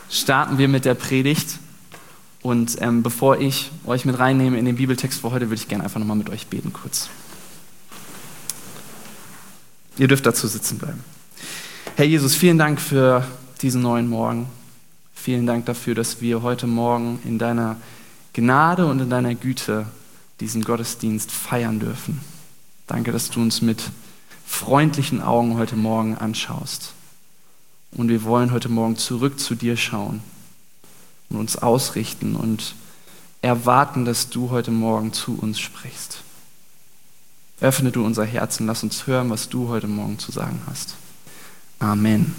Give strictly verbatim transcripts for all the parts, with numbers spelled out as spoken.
starten wir mit der Predigt. Und ähm, bevor ich euch mit reinnehme in den Bibeltext für heute, würde ich gerne einfach nochmal mit euch beten kurz. Ihr dürft dazu sitzen bleiben. Herr Jesus, vielen Dank für diesen neuen Morgen. Vielen Dank dafür, dass wir heute Morgen in deiner Gnade und in deiner Güte diesen Gottesdienst feiern dürfen. Danke, dass du uns mit freundlichen Augen heute Morgen anschaust. Und wir wollen heute Morgen zurück zu dir schauen und uns ausrichten und erwarten, dass du heute Morgen zu uns sprichst. Öffne du unser Herz und lass uns hören, was du heute Morgen zu sagen hast. Amen.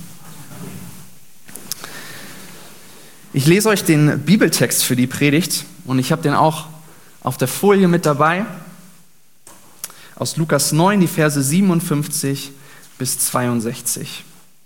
Ich lese euch den Bibeltext für die Predigt und ich habe den auch auf der Folie mit dabei. Aus Lukas neun, die Verse siebenundfünfzig bis zweiundsechzig.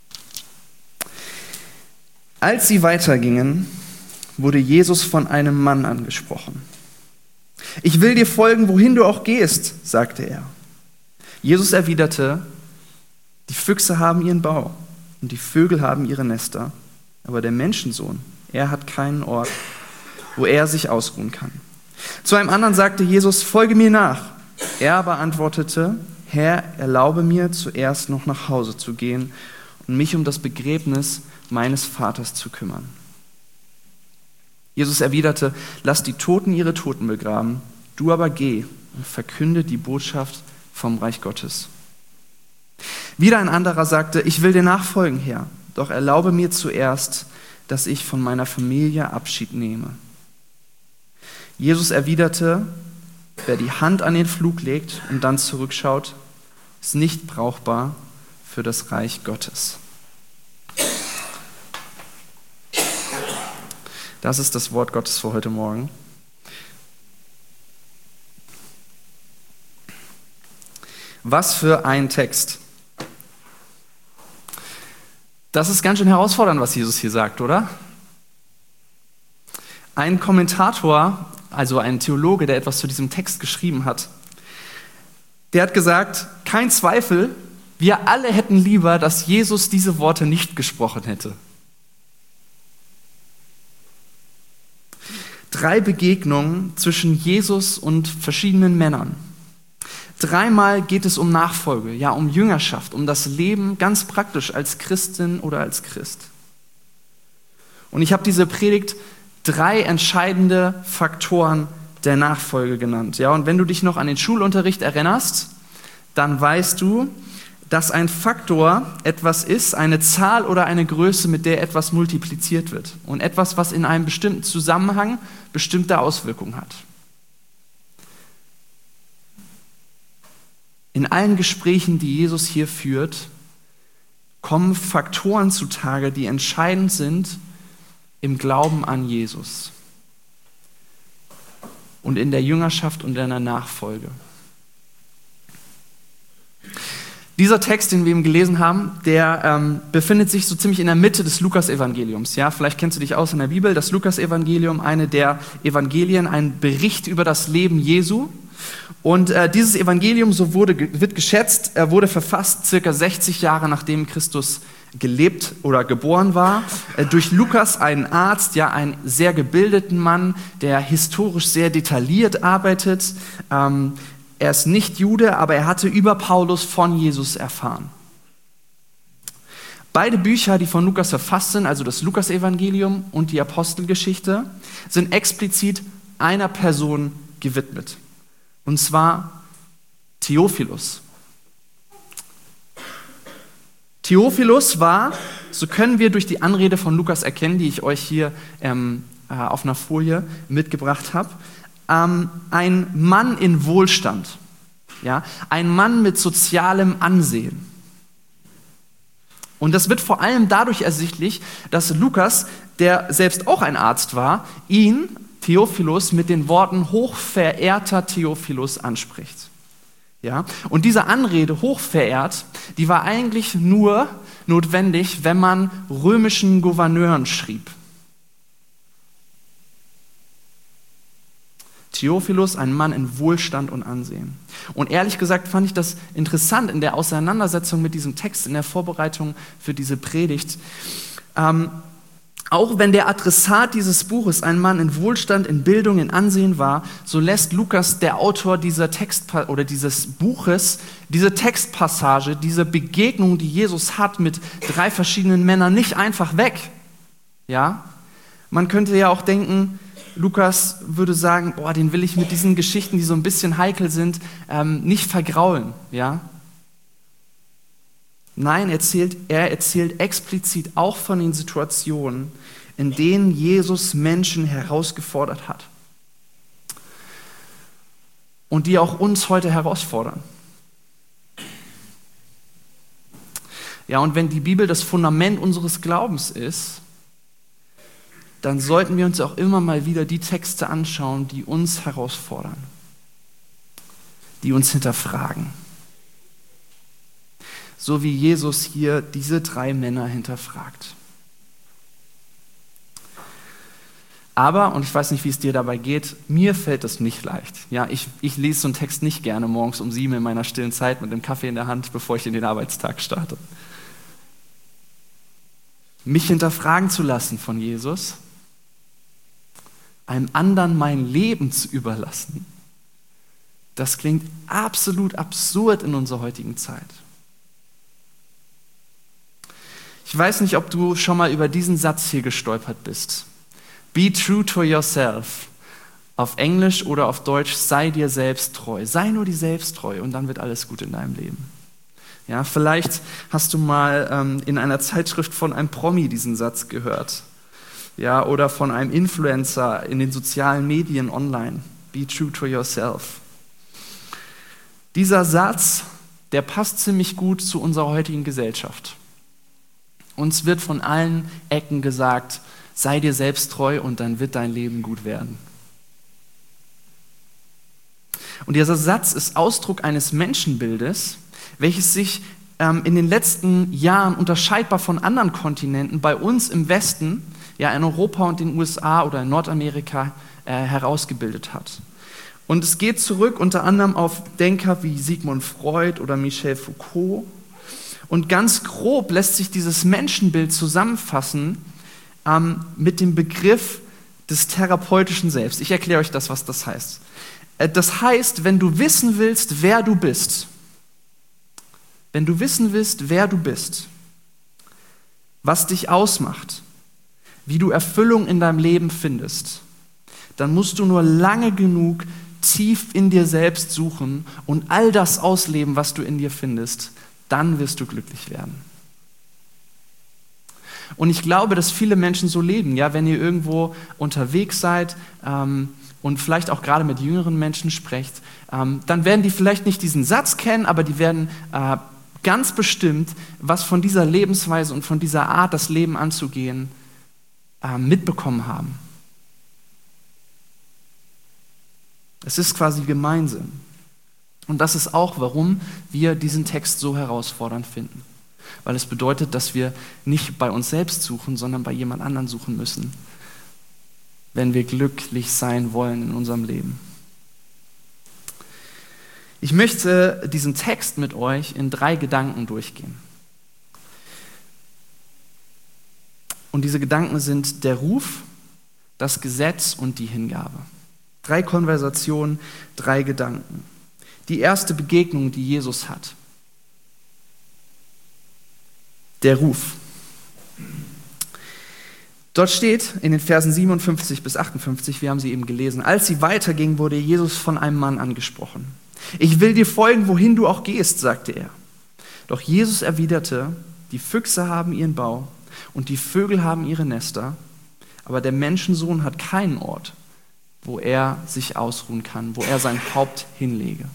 Als sie weitergingen, wurde Jesus von einem Mann angesprochen. Ich will dir folgen, wohin du auch gehst, sagte er. Jesus erwiderte, die Füchse haben ihren Bau und die Vögel haben ihre Nester, aber der Menschensohn, er hat keinen Ort, wo er sich ausruhen kann. Zu einem anderen sagte Jesus, folge mir nach. Er aber antwortete, Herr, erlaube mir zuerst noch nach Hause zu gehen und mich um das Begräbnis meines Vaters zu kümmern. Jesus erwiderte, lass die Toten ihre Toten begraben, du aber geh und verkünde die Botschaft vom Reich Gottes. Wieder ein anderer sagte, ich will dir nachfolgen, Herr, doch erlaube mir zuerst, dass ich von meiner Familie Abschied nehme. Jesus erwiderte, wer die Hand an den Pflug legt und dann zurückschaut, ist nicht brauchbar für das Reich Gottes. Das ist das Wort Gottes für heute Morgen. Was für ein Text. Das ist ganz schön herausfordernd, was Jesus hier sagt, oder? Ein Kommentator, also ein Theologe, der etwas zu diesem Text geschrieben hat, der hat gesagt, kein Zweifel, wir alle hätten lieber, dass Jesus diese Worte nicht gesprochen hätte. Drei Begegnungen zwischen Jesus und verschiedenen Männern. Dreimal geht es um Nachfolge, ja, um Jüngerschaft, um das Leben ganz praktisch als Christin oder als Christ. Und ich habe diese Predigt drei entscheidende Faktoren der Nachfolge genannt. Ja, und wenn du dich noch an den Schulunterricht erinnerst, dann weißt du, dass ein Faktor etwas ist, eine Zahl oder eine Größe, mit der etwas multipliziert wird. Und etwas, was in einem bestimmten Zusammenhang bestimmte Auswirkungen hat. In allen Gesprächen, die Jesus hier führt, kommen Faktoren zutage, die entscheidend sind im Glauben an Jesus und in der Jüngerschaft und in der Nachfolge. Dieser Text, den wir eben gelesen haben, der ähm, befindet sich so ziemlich in der Mitte des Lukas-Evangeliums. Ja, vielleicht kennst du dich aus in der Bibel. Das Lukas-Evangelium, eine der Evangelien, ein Bericht über das Leben Jesu. Und äh, dieses Evangelium, so wurde, wird geschätzt, er wurde verfasst circa sechzig Jahre nachdem Christus gelebt oder geboren war, äh, durch Lukas, einen Arzt, ja, einen sehr gebildeten Mann, der historisch sehr detailliert arbeitet. Ähm, er ist nicht Jude, aber er hatte über Paulus von Jesus erfahren. Beide Bücher, die von Lukas verfasst sind, also das Lukas-Evangelium und die Apostelgeschichte, sind explizit einer Person gewidmet. Und zwar Theophilus. Theophilus war, so können wir durch die Anrede von Lukas erkennen, die ich euch hier ähm, äh, auf einer Folie mitgebracht habe, ähm, ein Mann in Wohlstand, ja, ein Mann mit sozialem Ansehen. Und das wird vor allem dadurch ersichtlich, dass Lukas, der selbst auch ein Arzt war, ihn, Theophilus, mit den Worten hochverehrter Theophilus anspricht. Ja? Und diese Anrede, hochverehrt, die war eigentlich nur notwendig, wenn man römischen Gouverneuren schrieb. Theophilus, ein Mann in Wohlstand und Ansehen. Und ehrlich gesagt fand ich das interessant in der Auseinandersetzung mit diesem Text, in der Vorbereitung für diese Predigt, ähm, Auch wenn der Adressat dieses Buches ein Mann in Wohlstand, in Bildung, in Ansehen war, so lässt Lukas, der Autor dieser Text oder dieses Buches, diese Textpassage, diese Begegnung, die Jesus hat mit drei verschiedenen Männern, nicht einfach weg. Ja? Man könnte ja auch denken, Lukas würde sagen, boah, den will ich mit diesen Geschichten, die so ein bisschen heikel sind, ähm, nicht vergraulen. Ja? Nein, er erzählt, er erzählt explizit auch von den Situationen, in denen Jesus Menschen herausgefordert hat. Und die auch uns heute herausfordern. Ja, und wenn die Bibel das Fundament unseres Glaubens ist, dann sollten wir uns auch immer mal wieder die Texte anschauen, die uns herausfordern, die uns hinterfragen. So wie Jesus hier diese drei Männer hinterfragt. Aber, und ich weiß nicht, wie es dir dabei geht, mir fällt das nicht leicht. Ja, ich, ich lese so einen Text nicht gerne morgens um sieben in meiner stillen Zeit mit dem Kaffee in der Hand, bevor ich in den Arbeitstag starte. Mich hinterfragen zu lassen von Jesus, einem anderen mein Leben zu überlassen, das klingt absolut absurd in unserer heutigen Zeit. Ich weiß nicht, ob du schon mal über diesen Satz hier gestolpert bist. Be true to yourself. Auf Englisch oder auf Deutsch, sei dir selbst treu. Sei nur dir selbst treu und dann wird alles gut in deinem Leben. Ja, vielleicht hast du mal ähm, in einer Zeitschrift von einem Promi diesen Satz gehört. Ja, oder von einem Influencer in den sozialen Medien online. Be true to yourself. Dieser Satz, der passt ziemlich gut zu unserer heutigen Gesellschaft. Uns wird von allen Ecken gesagt, sei dir selbst treu und dann wird dein Leben gut werden. Und dieser Satz ist Ausdruck eines Menschenbildes, welches sich ähm, in den letzten Jahren unterscheidbar von anderen Kontinenten bei uns im Westen, ja in Europa und den U S A oder in Nordamerika äh, herausgebildet hat. Und es geht zurück unter anderem auf Denker wie Sigmund Freud oder Michel Foucault. Und ganz grob lässt sich dieses Menschenbild zusammenfassen ähm, mit dem Begriff des therapeutischen Selbst. Ich erkläre euch das, was das heißt. Äh, das heißt, wenn du wissen willst, wer du bist, wenn du wissen willst, wer du bist, was dich ausmacht, wie du Erfüllung in deinem Leben findest, dann musst du nur lange genug tief in dir selbst suchen und all das ausleben, was du in dir findest. Dann wirst du glücklich werden. Und ich glaube, dass viele Menschen so leben, ja, wenn ihr irgendwo unterwegs seid ähm, und vielleicht auch gerade mit jüngeren Menschen sprecht, ähm, dann werden die vielleicht nicht diesen Satz kennen, aber die werden äh, ganz bestimmt was von dieser Lebensweise und von dieser Art, das Leben anzugehen, äh, mitbekommen haben. Es ist quasi gemeinsam. Und das ist auch, warum wir diesen Text so herausfordernd finden. Weil es bedeutet, dass wir nicht bei uns selbst suchen, sondern bei jemand anderem suchen müssen, wenn wir glücklich sein wollen in unserem Leben. Ich möchte diesen Text mit euch in drei Gedanken durchgehen. Und diese Gedanken sind der Ruf, das Gesetz und die Hingabe. Drei Konversationen, drei Gedanken. Die erste Begegnung, die Jesus hat. Der Ruf. Dort steht in den Versen siebenundfünfzig bis achtundfünfzig, wir haben sie eben gelesen, als sie weiterging, wurde Jesus von einem Mann angesprochen. Ich will dir folgen, wohin du auch gehst, sagte er. Doch Jesus erwiderte, die Füchse haben ihren Bau und die Vögel haben ihre Nester, aber der Menschensohn hat keinen Ort, wo er sich ausruhen kann, wo er sein Haupt hinlege.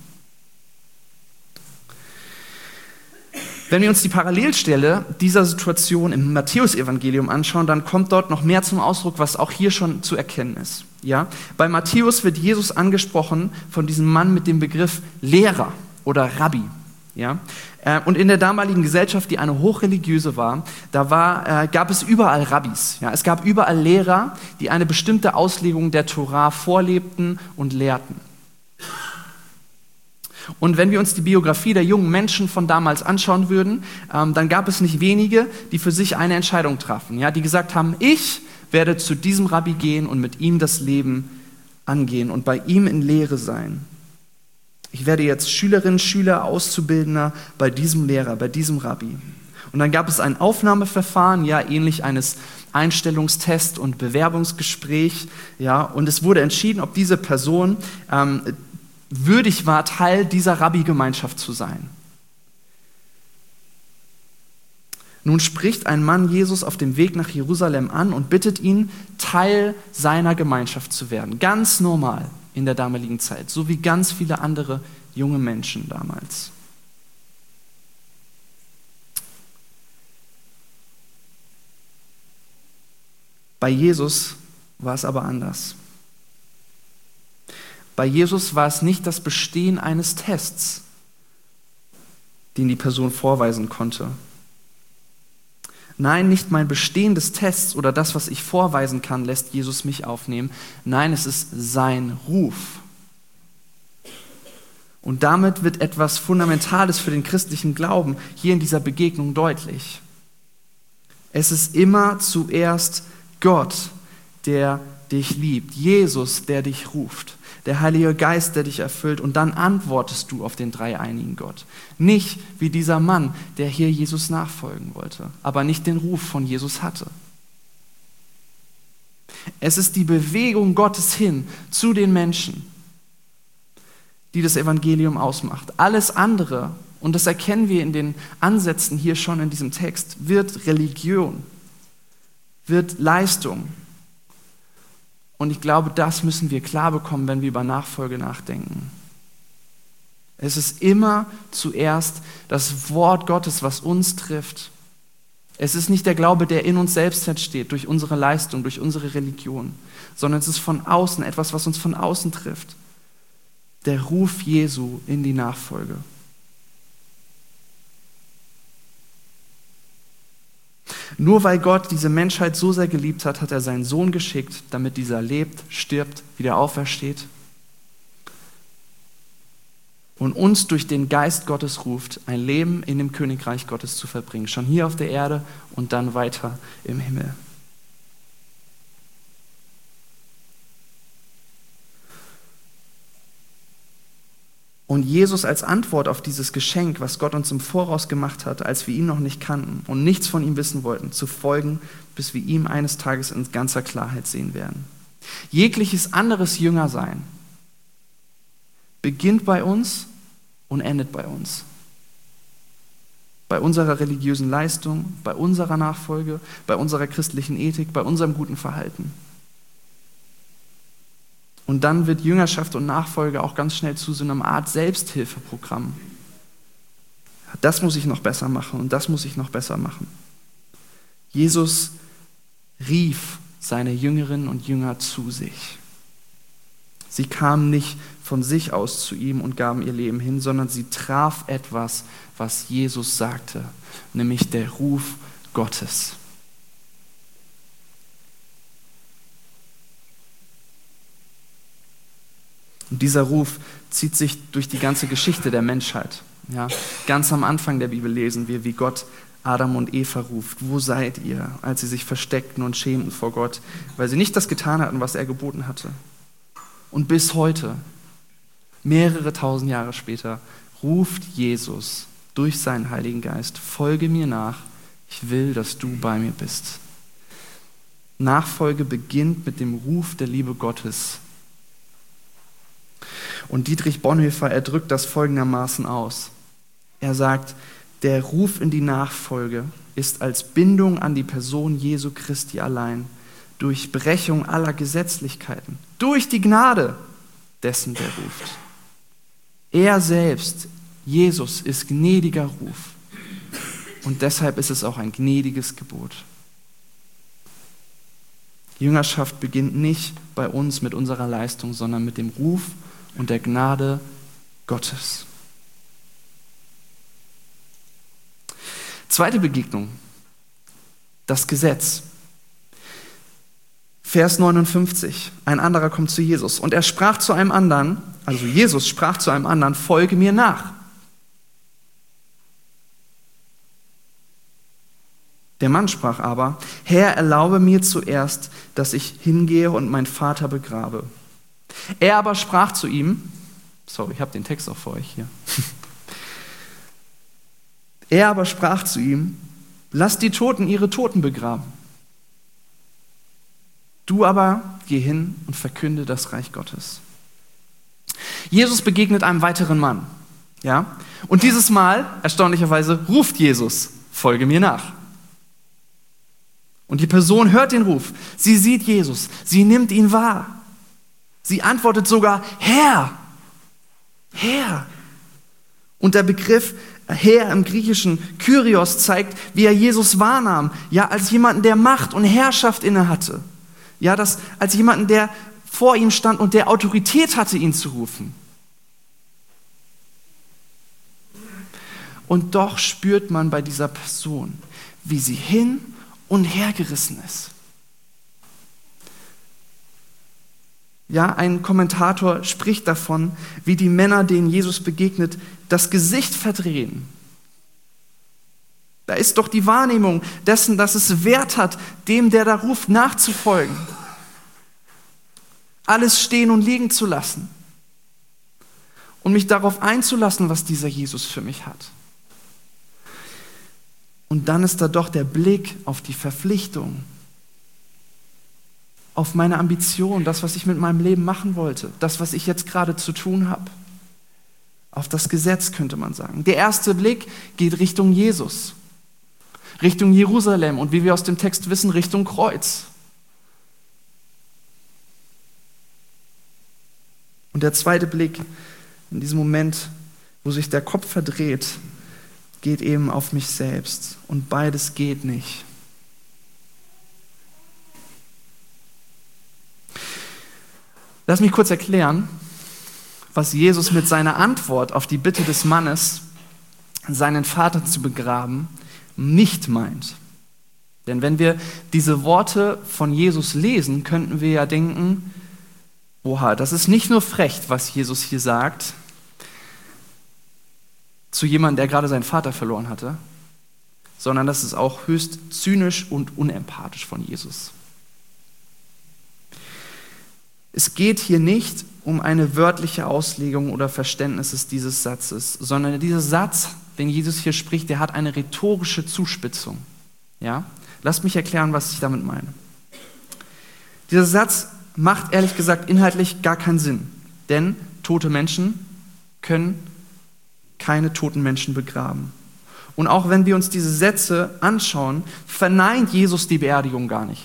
Wenn wir uns die Parallelstelle dieser Situation im Matthäus-Evangelium anschauen, dann kommt dort noch mehr zum Ausdruck, was auch hier schon zu erkennen ist. Ja? Bei Matthäus wird Jesus angesprochen von diesem Mann mit dem Begriff Lehrer oder Rabbi. Ja? Und in der damaligen Gesellschaft, die eine hochreligiöse war, da war, äh, gab es überall Rabbis. Ja? Es gab überall Lehrer, die eine bestimmte Auslegung der Tora vorlebten und lehrten. Und wenn wir uns die Biografie der jungen Menschen von damals anschauen würden, ähm, dann gab es nicht wenige, die für sich eine Entscheidung trafen, ja, die gesagt haben, ich werde zu diesem Rabbi gehen und mit ihm das Leben angehen und bei ihm in Lehre sein. Ich werde jetzt Schülerin, Schüler, Auszubildender bei diesem Lehrer, bei diesem Rabbi. Und dann gab es ein Aufnahmeverfahren, ja, ähnlich eines Einstellungstest und Bewerbungsgespräch, ja, und es wurde entschieden, ob diese Person ähm, würdig war, Teil dieser Rabbi-Gemeinschaft zu sein. Nun spricht ein Mann Jesus auf dem Weg nach Jerusalem an und bittet ihn, Teil seiner Gemeinschaft zu werden. Ganz normal in der damaligen Zeit, so wie ganz viele andere junge Menschen damals. Bei Jesus war es aber anders. Bei Jesus war es nicht das Bestehen eines Tests, den die Person vorweisen konnte. Nein, nicht mein Bestehen des Tests oder das, was ich vorweisen kann, lässt Jesus mich aufnehmen. Nein, es ist sein Ruf. Und damit wird etwas Fundamentales für den christlichen Glauben hier in dieser Begegnung deutlich. Es ist immer zuerst Gott, der dich liebt, Jesus, der dich ruft, der Heilige Geist, der dich erfüllt, und dann antwortest du auf den dreieinigen Gott. Nicht wie dieser Mann, der hier Jesus nachfolgen wollte, aber nicht den Ruf von Jesus hatte. Es ist die Bewegung Gottes hin zu den Menschen, die das Evangelium ausmacht. Alles andere, und das erkennen wir in den Ansätzen hier schon in diesem Text, wird Religion, wird Leistung. Und ich glaube, das müssen wir klar bekommen, wenn wir über Nachfolge nachdenken. Es ist immer zuerst das Wort Gottes, was uns trifft. Es ist nicht der Glaube, der in uns selbst entsteht, durch unsere Leistung, durch unsere Religion, sondern es ist von außen, etwas, was uns von außen trifft. Der Ruf Jesu in die Nachfolge. Nur weil Gott diese Menschheit so sehr geliebt hat, hat er seinen Sohn geschickt, damit dieser lebt, stirbt, wieder aufersteht und uns durch den Geist Gottes ruft, ein Leben in dem Königreich Gottes zu verbringen. Schon hier auf der Erde und dann weiter im Himmel. Und Jesus als Antwort auf dieses Geschenk, was Gott uns im Voraus gemacht hat, als wir ihn noch nicht kannten und nichts von ihm wissen wollten, zu folgen, bis wir ihm eines Tages in ganzer Klarheit sehen werden. Jegliches anderes Jüngersein beginnt bei uns und endet bei uns. Bei unserer religiösen Leistung, bei unserer Nachfolge, bei unserer christlichen Ethik, bei unserem guten Verhalten. Und dann wird Jüngerschaft und Nachfolge auch ganz schnell zu so einer Art Selbsthilfeprogramm. Das muss ich noch besser machen und das muss ich noch besser machen. Jesus rief seine Jüngerinnen und Jünger zu sich. Sie kamen nicht von sich aus zu ihm und gaben ihr Leben hin, sondern sie traf etwas, was Jesus sagte, nämlich der Ruf Gottes. Und dieser Ruf zieht sich durch die ganze Geschichte der Menschheit. Ja, ganz am Anfang der Bibel lesen wir, wie Gott Adam und Eva ruft. Wo seid ihr, als sie sich versteckten und schämten vor Gott, weil sie nicht das getan hatten, was er geboten hatte. Und bis heute, mehrere tausend Jahre später, ruft Jesus durch seinen Heiligen Geist, folge mir nach, ich will, dass du bei mir bist. Nachfolge beginnt mit dem Ruf der Liebe Gottes. Und Dietrich Bonhoeffer, er drückt das folgendermaßen aus. Er sagt, der Ruf in die Nachfolge ist als Bindung an die Person Jesu Christi allein, durch Brechung aller Gesetzlichkeiten, durch die Gnade dessen, der ruft. Er selbst, Jesus, ist gnädiger Ruf. Und deshalb ist es auch ein gnädiges Gebot. Jüngerschaft beginnt nicht bei uns mit unserer Leistung, sondern mit dem Ruf und der Gnade Gottes. Zweite Begegnung, das Gesetz. Vers neunundfünfzig, ein anderer kommt zu Jesus und er sprach zu einem anderen, also Jesus sprach zu einem anderen, folge mir nach. Der Mann sprach aber, Herr, erlaube mir zuerst, dass ich hingehe und meinen Vater begrabe. Er aber sprach zu ihm, sorry, ich habe den Text auch für euch hier. Er aber sprach zu ihm, lass die Toten ihre Toten begraben. Du aber geh hin und verkünde das Reich Gottes. Jesus begegnet einem weiteren Mann. Ja? Und dieses Mal, erstaunlicherweise, ruft Jesus, folge mir nach. Und die Person hört den Ruf. Sie sieht Jesus. Sie nimmt ihn wahr. Sie antwortet sogar, Herr, Herr. Und der Begriff Herr im Griechischen, Kyrios, zeigt, wie er Jesus wahrnahm. Ja, als jemanden, der Macht und Herrschaft innehatte. Ja, das, als jemanden, der vor ihm stand und der Autorität hatte, ihn zu rufen. Und doch spürt man bei dieser Person, wie sie hin und hergerissen ist. Ja, ein Kommentator spricht davon, wie die Männer, denen Jesus begegnet, das Gesicht verdrehen. Da ist doch die Wahrnehmung dessen, dass es Wert hat, dem, der da ruft, nachzufolgen. Alles stehen und liegen zu lassen. Und mich darauf einzulassen, was dieser Jesus für mich hat. Und dann ist da doch der Blick auf die Verpflichtung, auf meine Ambition, das, was ich mit meinem Leben machen wollte, das, was ich jetzt gerade zu tun habe. Auf das Gesetz, könnte man sagen. Der erste Blick geht Richtung Jesus, Richtung Jerusalem und wie wir aus dem Text wissen, Richtung Kreuz. Und der zweite Blick, in diesem Moment, wo sich der Kopf verdreht, geht eben auf mich selbst. Und beides geht nicht. Lass mich kurz erklären, was Jesus mit seiner Antwort auf die Bitte des Mannes, seinen Vater zu begraben, nicht meint. Denn wenn wir diese Worte von Jesus lesen, könnten wir ja denken, oha, das ist nicht nur frech, was Jesus hier sagt, zu jemandem, der gerade seinen Vater verloren hatte, sondern das ist auch höchst zynisch und unempathisch von Jesus. Es geht hier nicht um eine wörtliche Auslegung oder Verständnis dieses Satzes, sondern dieser Satz, den Jesus hier spricht, der hat eine rhetorische Zuspitzung. Ja? Lasst mich erklären, was ich damit meine. Dieser Satz macht ehrlich gesagt inhaltlich gar keinen Sinn, denn tote Menschen können keine toten Menschen begraben. Und auch wenn wir uns diese Sätze anschauen, verneint Jesus die Beerdigung gar nicht.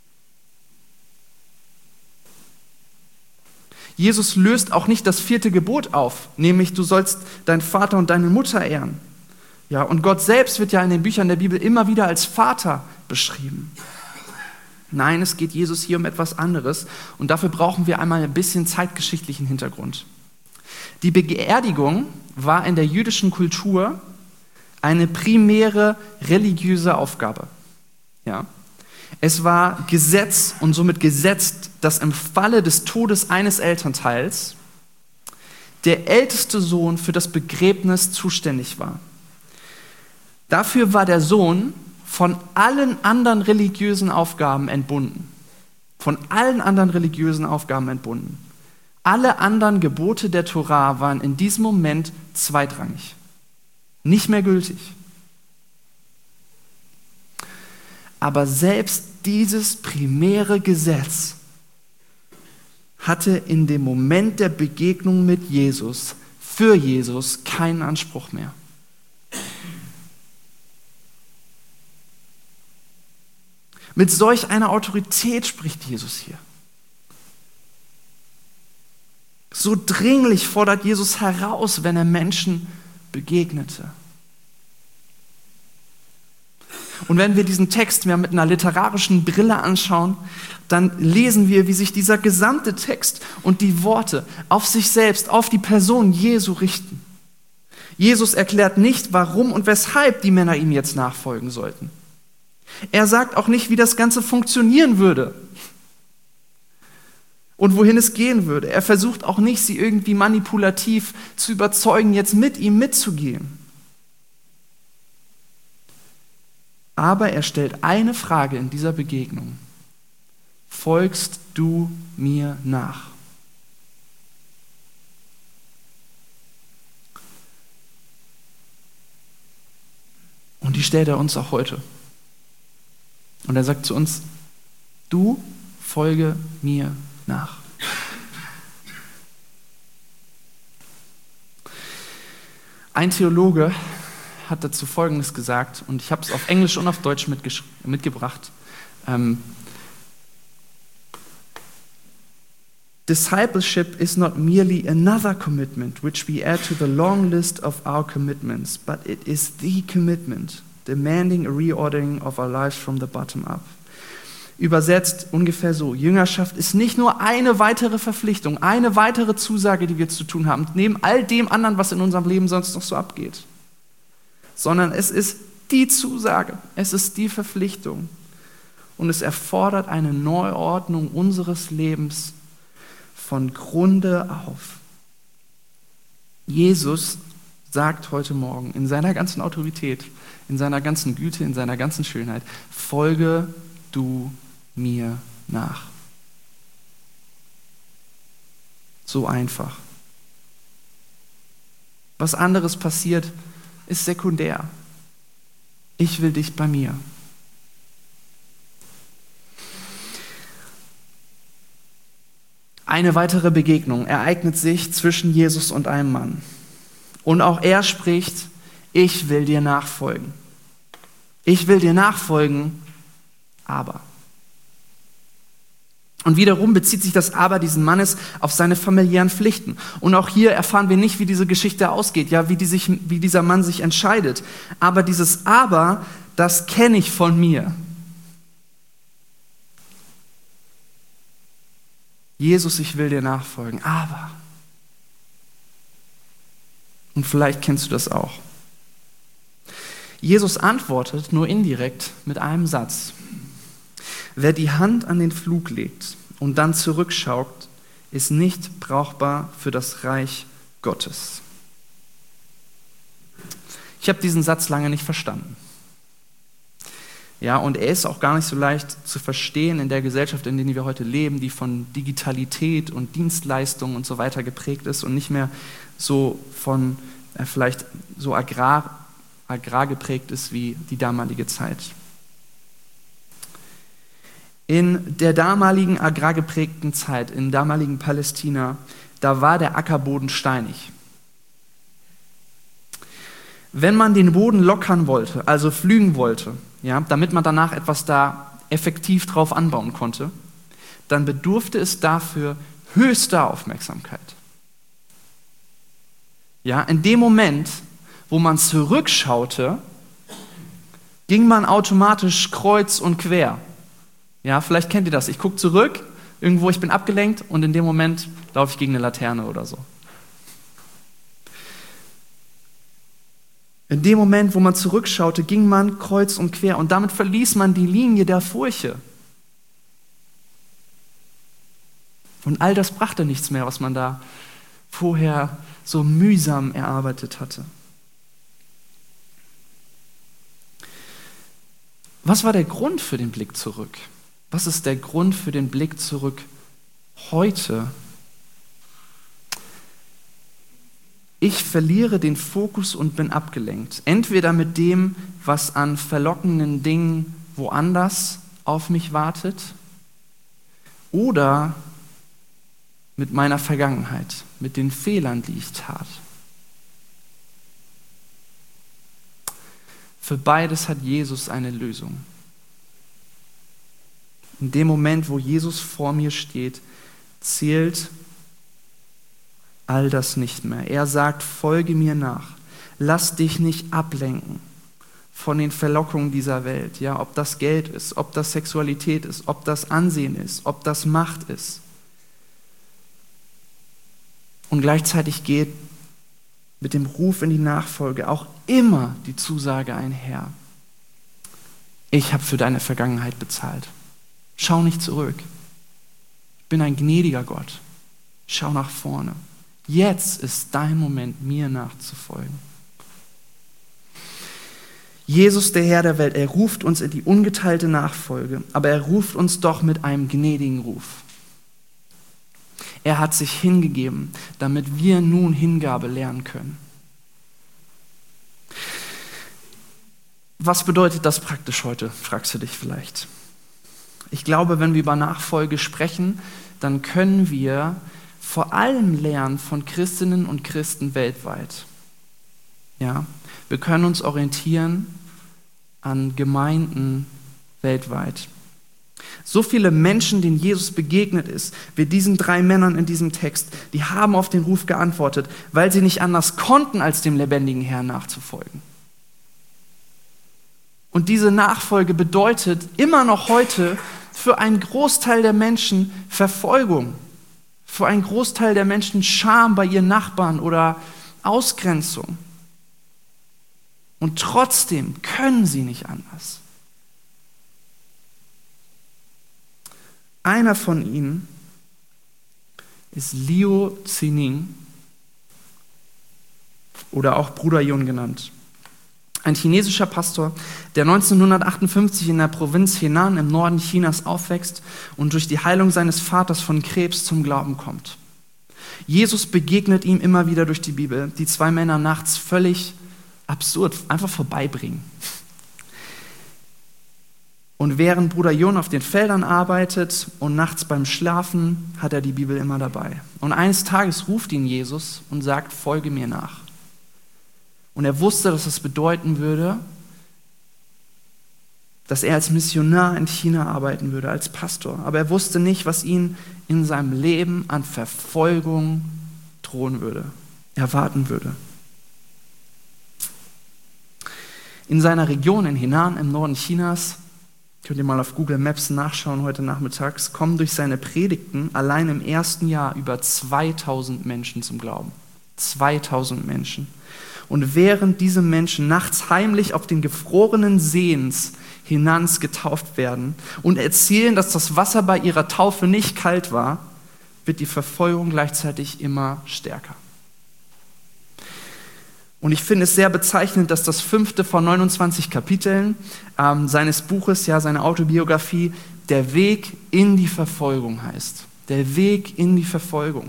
Jesus löst auch nicht das vierte Gebot auf, nämlich du sollst deinen Vater und deine Mutter ehren. Ja, und Gott selbst wird ja in den Büchern der Bibel immer wieder als Vater beschrieben. Nein, es geht Jesus hier um etwas anderes und dafür brauchen wir einmal ein bisschen zeitgeschichtlichen Hintergrund. Die Beerdigung war in der jüdischen Kultur eine primäre religiöse Aufgabe. Ja. Es war Gesetz und somit gesetzt, dass im Falle des Todes eines Elternteils der älteste Sohn für das Begräbnis zuständig war. Dafür war der Sohn von allen anderen religiösen Aufgaben entbunden. Von allen anderen religiösen Aufgaben entbunden. Alle anderen Gebote der Tora waren in diesem Moment zweitrangig. Nicht mehr gültig. Aber selbst dieses primäre Gesetz hatte in dem Moment der Begegnung mit Jesus, für Jesus, keinen Anspruch mehr. Mit solch einer Autorität spricht Jesus hier. So dringlich fordert Jesus heraus, wenn er Menschen begegnete. Und wenn wir diesen Text mehr mit einer literarischen Brille anschauen, dann lesen wir, wie sich dieser gesamte Text und die Worte auf sich selbst, auf die Person Jesu richten. Jesus erklärt nicht, warum und weshalb die Männer ihm jetzt nachfolgen sollten. Er sagt auch nicht, wie das Ganze funktionieren würde. und wohin es gehen würde. Er versucht auch nicht, sie irgendwie manipulativ zu überzeugen, jetzt mit ihm mitzugehen. Aber er stellt eine Frage in dieser Begegnung. Folgst du mir nach? Und die stellt er uns auch heute. Und er sagt zu uns, du folge mir nach. Ein Theologe hat dazu Folgendes gesagt, und ich habe es auf Englisch und auf Deutsch mitgebracht. Ähm, Discipleship is not merely another commitment which we add to the long list of our commitments, but it is the commitment, demanding a reordering of our lives from the bottom up. Übersetzt ungefähr so: Jüngerschaft ist nicht nur eine weitere Verpflichtung, eine weitere Zusage, die wir zu tun haben, neben all dem anderen, was in unserem Leben sonst noch so abgeht, sondern es ist die Zusage, es ist die Verpflichtung und es erfordert eine Neuordnung unseres Lebens von Grunde auf. Jesus sagt heute Morgen in seiner ganzen Autorität, in seiner ganzen Güte, in seiner ganzen Schönheit: Folge du mir nach. So einfach. Was anderes passiert, ist sekundär. Ich will dich bei mir. Eine weitere Begegnung ereignet sich zwischen Jesus und einem Mann. Und auch er spricht: Ich will dir nachfolgen. Ich will dir nachfolgen, aber. Und wiederum bezieht sich das Aber diesen Mannes auf seine familiären Pflichten. Und auch hier erfahren wir nicht, wie diese Geschichte ausgeht, ja, wie, die sich, wie dieser Mann sich entscheidet. Aber dieses Aber, das kenne ich von mir. Jesus, ich will dir nachfolgen, aber. Und vielleicht kennst du das auch. Jesus antwortet nur indirekt mit einem Satz. Wer die Hand an den Pflug legt und dann zurückschaut, ist nicht brauchbar für das Reich Gottes. Ich habe diesen Satz lange nicht verstanden. Ja, und er ist auch gar nicht so leicht zu verstehen in der Gesellschaft, in der wir heute leben, die von Digitalität und Dienstleistungen und so weiter geprägt ist und nicht mehr so von äh, vielleicht so agrar, agrar geprägt ist wie die damalige Zeit. In der damaligen agrargeprägten Zeit, im damaligen Palästina, da war der Ackerboden steinig. Wenn man den Boden lockern wollte, also pflügen wollte, ja, damit man danach etwas da effektiv drauf anbauen konnte, dann bedurfte es dafür höchster Aufmerksamkeit. Ja, in dem Moment, wo man zurückschaute, ging man automatisch kreuz und quer. Ja, vielleicht kennt ihr das. Ich gucke zurück, irgendwo, ich bin abgelenkt und in dem Moment laufe ich gegen eine Laterne oder so. In dem Moment, wo man zurückschaute, ging man kreuz und quer und damit verließ man die Linie der Furche. Und all das brachte nichts mehr, was man da vorher so mühsam erarbeitet hatte. Was war der Grund für den Blick zurück? Was ist der Grund für den Blick zurück heute? Ich verliere den Fokus und bin abgelenkt. Entweder mit dem, was an verlockenden Dingen woanders auf mich wartet, oder mit meiner Vergangenheit, mit den Fehlern, die ich tat. Für beides hat Jesus eine Lösung. In dem Moment, wo Jesus vor mir steht, zählt all das nicht mehr. Er sagt: Folge mir nach. Lass dich nicht ablenken von den Verlockungen dieser Welt. Ja, ob das Geld ist, ob das Sexualität ist, ob das Ansehen ist, ob das Macht ist. Und gleichzeitig geht mit dem Ruf in die Nachfolge auch immer die Zusage einher: Ich habe für deine Vergangenheit bezahlt. Schau nicht zurück. Ich bin ein gnädiger Gott. Schau nach vorne. Jetzt ist dein Moment, mir nachzufolgen. Jesus, der Herr der Welt, er ruft uns in die ungeteilte Nachfolge, aber er ruft uns doch mit einem gnädigen Ruf. Er hat sich hingegeben, damit wir nun Hingabe lernen können. Was bedeutet das praktisch heute, fragst du dich vielleicht. Ich glaube, wenn wir über Nachfolge sprechen, dann können wir vor allem lernen von Christinnen und Christen weltweit. Ja, wir können uns orientieren an Gemeinden weltweit. So viele Menschen, denen Jesus begegnet ist, wie diesen drei Männern in diesem Text, die haben auf den Ruf geantwortet, weil sie nicht anders konnten, als dem lebendigen Herrn nachzufolgen. Und diese Nachfolge bedeutet immer noch heute für einen Großteil der Menschen Verfolgung, für einen Großteil der Menschen Scham bei ihren Nachbarn oder Ausgrenzung. Und trotzdem können sie nicht anders. Einer von ihnen ist Liu Zining oder auch Bruder Yun genannt. Ein chinesischer Pastor, der neunzehnhundertachtundfünfzig in der Provinz Henan im Norden Chinas aufwächst und durch die Heilung seines Vaters von Krebs zum Glauben kommt. Jesus begegnet ihm immer wieder durch die Bibel, die zwei Männer nachts völlig absurd einfach vorbeibringen. Und während Bruder Yun auf den Feldern arbeitet und nachts beim Schlafen, hat er die Bibel immer dabei. Und eines Tages ruft ihn Jesus und sagt, folge mir nach. Und er wusste, dass es bedeuten würde, dass er als Missionar in China arbeiten würde, als Pastor. Aber er wusste nicht, was ihn in seinem Leben an Verfolgung drohen würde, erwarten würde. In seiner Region in Henan im Norden Chinas, könnt ihr mal auf Google Maps nachschauen heute nachmittags, kommen durch seine Predigten allein im ersten Jahr über zweitausend Menschen zum Glauben. zweitausend Menschen. Und während diese Menschen nachts heimlich auf den gefrorenen Seens Henans getauft werden und erzählen, dass das Wasser bei ihrer Taufe nicht kalt war, wird die Verfolgung gleichzeitig immer stärker. Und ich finde es sehr bezeichnend, dass das fünfte von neunundzwanzig Kapiteln ähm, seines Buches, ja seine Autobiografie, der Weg in die Verfolgung heißt. Der Weg in die Verfolgung.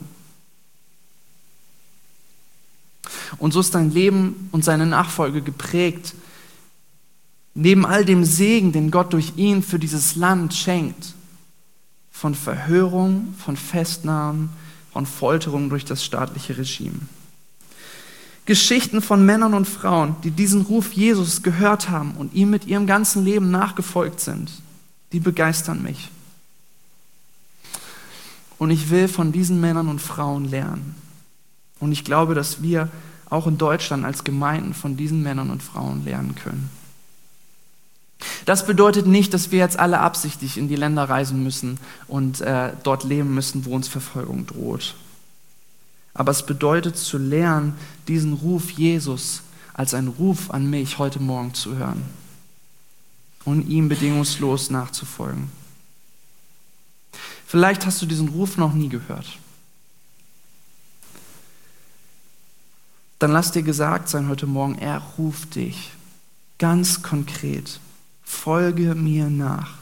Und so ist sein Leben und seine Nachfolge geprägt. Neben all dem Segen, den Gott durch ihn für dieses Land schenkt, von Verhörung, von Festnahmen, von Folterung durch das staatliche Regime. Geschichten von Männern und Frauen, die diesen Ruf Jesus gehört haben und ihm mit ihrem ganzen Leben nachgefolgt sind, die begeistern mich. Und ich will von diesen Männern und Frauen lernen. Und ich glaube, dass wir auch in Deutschland als Gemeinden von diesen Männern und Frauen lernen können. Das bedeutet nicht, dass wir jetzt alle absichtlich in die Länder reisen müssen und äh, dort leben müssen, wo uns Verfolgung droht. Aber es bedeutet zu lernen, diesen Ruf Jesus als einen Ruf an mich heute Morgen zu hören und ihm bedingungslos nachzufolgen. Vielleicht hast du diesen Ruf noch nie gehört. Dann lass dir gesagt sein heute Morgen, er ruft dich ganz konkret. Folge mir nach.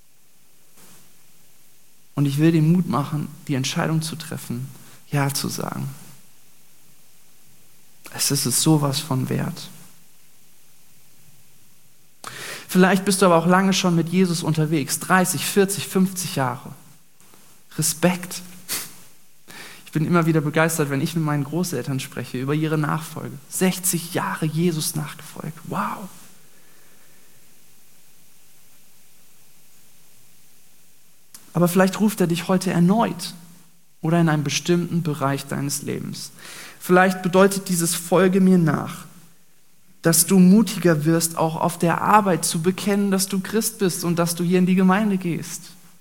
Und ich will dir Mut machen, die Entscheidung zu treffen, Ja zu sagen. Es ist es sowas von wert. Vielleicht bist du aber auch lange schon mit Jesus unterwegs, dreißig, vierzig, fünfzig Jahre. Respekt. Ich bin immer wieder begeistert, wenn ich mit meinen Großeltern spreche über ihre Nachfolge. sechzig Jahre Jesus nachgefolgt. Wow. Aber vielleicht ruft er dich heute erneut oder in einem bestimmten Bereich deines Lebens. Vielleicht bedeutet dieses Folge mir nach, dass du mutiger wirst, auch auf der Arbeit zu bekennen, dass du Christ bist und dass du hier in die Gemeinde gehst.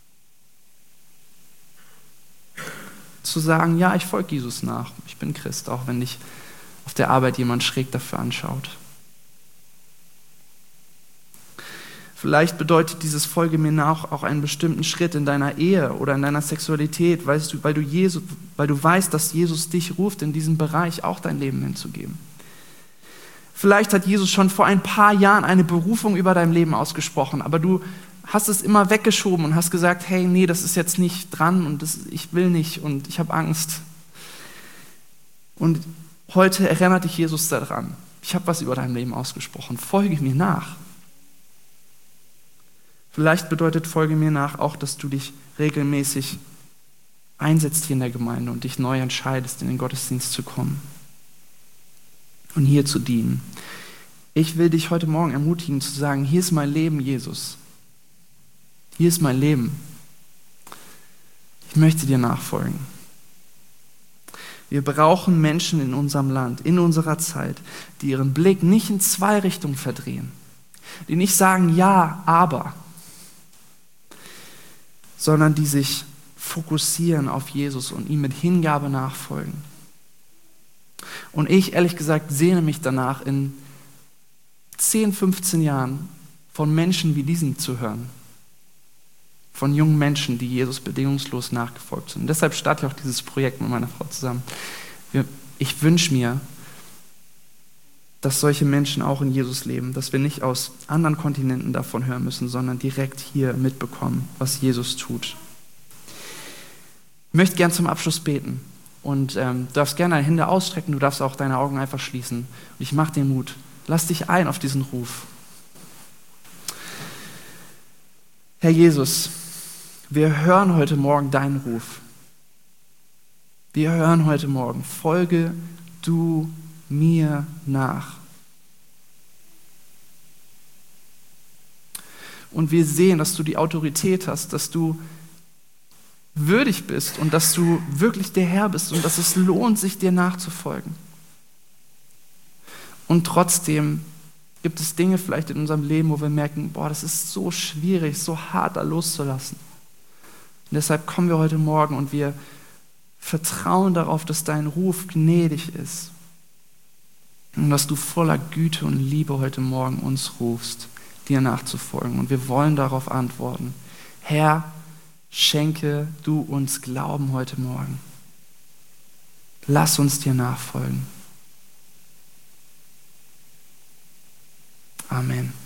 Zu sagen, ja, ich folge Jesus nach, ich bin Christ, auch wenn dich auf der Arbeit jemand schräg dafür anschaut. Vielleicht bedeutet dieses Folge mir nach auch einen bestimmten Schritt in deiner Ehe oder in deiner Sexualität, weißt du, weil, du Jesus, weil du weißt, dass Jesus dich ruft, in diesem Bereich auch dein Leben hinzugeben. Vielleicht hat Jesus schon vor ein paar Jahren eine Berufung über dein Leben ausgesprochen, aber du hast es immer weggeschoben und hast gesagt, hey, nee, das ist jetzt nicht dran und das, ich will nicht und ich habe Angst. Und heute erinnert dich Jesus daran. Ich habe was über dein Leben ausgesprochen. Folge mir nach. Vielleicht bedeutet Folge mir nach auch, dass du dich regelmäßig einsetzt hier in der Gemeinde und dich neu entscheidest, in den Gottesdienst zu kommen und hier zu dienen. Ich will dich heute Morgen ermutigen zu sagen, hier ist mein Leben, Jesus. Hier ist mein Leben. Ich möchte dir nachfolgen. Wir brauchen Menschen in unserem Land, in unserer Zeit, die ihren Blick nicht in zwei Richtungen verdrehen, die nicht sagen, ja, aber, sondern die sich fokussieren auf Jesus und ihm mit Hingabe nachfolgen. Und ich, ehrlich gesagt, sehne mich danach, in zehn, fünfzehn Jahren von Menschen wie diesen zu hören. Von jungen Menschen, die Jesus bedingungslos nachgefolgt sind. Und deshalb starte ich auch dieses Projekt mit meiner Frau zusammen. Ich wünsche mir, dass solche Menschen auch in Jesus leben, dass wir nicht aus anderen Kontinenten davon hören müssen, sondern direkt hier mitbekommen, was Jesus tut. Ich möchte gern zum Abschluss beten und ähm, du darfst gerne deine Hände ausstrecken, du darfst auch deine Augen einfach schließen. Und ich mache dir Mut. Lass dich ein auf diesen Ruf. Herr Jesus, wir hören heute Morgen deinen Ruf. Wir hören heute Morgen, folge du mir nach. Und wir sehen, dass du die Autorität hast, dass du würdig bist und dass du wirklich der Herr bist und dass es lohnt, sich dir nachzufolgen. Und trotzdem gibt es Dinge vielleicht in unserem Leben, wo wir merken, boah, das ist so schwierig, so hart, da loszulassen. Und deshalb kommen wir heute Morgen und wir vertrauen darauf, dass dein Ruf gnädig ist und dass du voller Güte und Liebe heute Morgen uns rufst, dir nachzufolgen. Und wir wollen darauf antworten. Herr, schenke du uns Glauben heute Morgen. Lass uns dir nachfolgen. Amen.